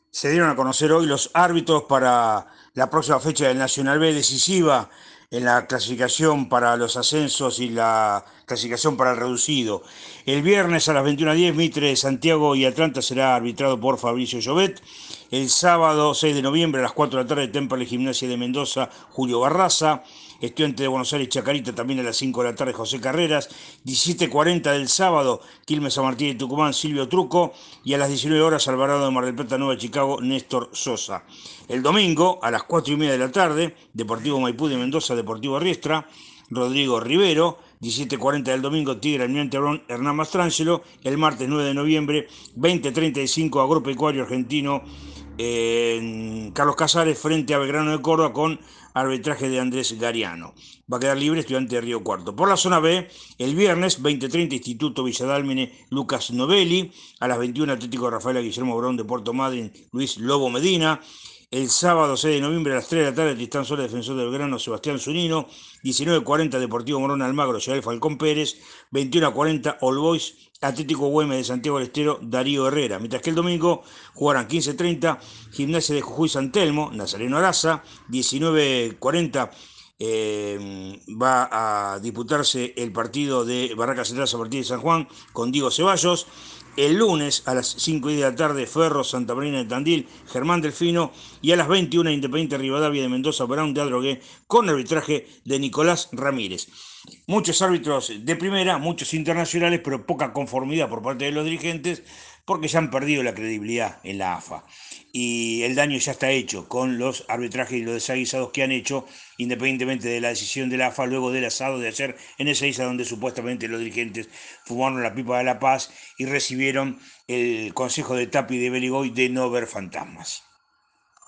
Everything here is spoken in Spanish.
Se dieron a conocer hoy los árbitros para la próxima fecha del Nacional B decisiva en la clasificación para los ascensos y la clasificación para el reducido. El viernes a las 21:10, Mitre de Santiago y Atlanta será arbitrado por Fabricio Llobet. El sábado 6 de noviembre a las 4 de la tarde, Temple Gimnasia de Mendoza, Julio Barraza. Estudiante de Buenos Aires, Chacarita, también a las 5 de la tarde, José Carreras. 17:40 del sábado, Quilmes San Martín de Tucumán, Silvio Truco. Y a las 19 horas, Alvarado de Mar del Plata, Nueva Chicago, Néstor Sosa. El domingo, a las 4:30 de la tarde, Deportivo Maipú de Mendoza, Deportivo Riestra, Rodrigo Rivero. 17:40 del domingo, Tigre Almirante Abrón, Hernán Mastrangelo. El martes 9 de noviembre, 20:35, Agropecuario Argentino, Carlos Casares frente a Belgrano de Córdoba con arbitraje de Andrés Gariano. Va a quedar libre Estudiante de Río Cuarto. Por la zona B, el viernes 20:30, Instituto Villadálmine, Lucas Novelli. A las 21, Atlético Rafaela Guillermo Brón de Puerto Madryn, Luis Lobo Medina. El sábado 6 de noviembre a las 3 de la tarde, Tristán Sola, Defensor del Belgrano, Sebastián Zunino. 19:40, Deportivo Morón Almagro, Yael Falcón Pérez. 21:40, All Boys, Atlético Güemes de Santiago del Estero, Darío Herrera. Mientras que el domingo jugarán 15:30, Gimnasia de Jujuy San Telmo, Nazareno Araza. 19:40, va a disputarse el partido de Barracas Central a partir de San Juan con Diego Ceballos. El lunes a las 5:10 de la tarde, Ferro, Santa Marina de Tandil, Germán Delfino. Y a las 21, Independiente Rivadavia de Mendoza, Brown de Adrogué, con arbitraje de Nicolás Ramírez. Muchos árbitros de primera, muchos internacionales, pero poca conformidad por parte de los dirigentes, porque ya han perdido la credibilidad en la AFA. Y el daño ya está hecho con los arbitrajes y los desaguisados que han hecho, independientemente de la decisión de la AFA, luego del asado de ayer en esa isla donde supuestamente los dirigentes fumaron la pipa de la paz y recibieron el consejo de Tapi de Beligoy de no ver fantasmas.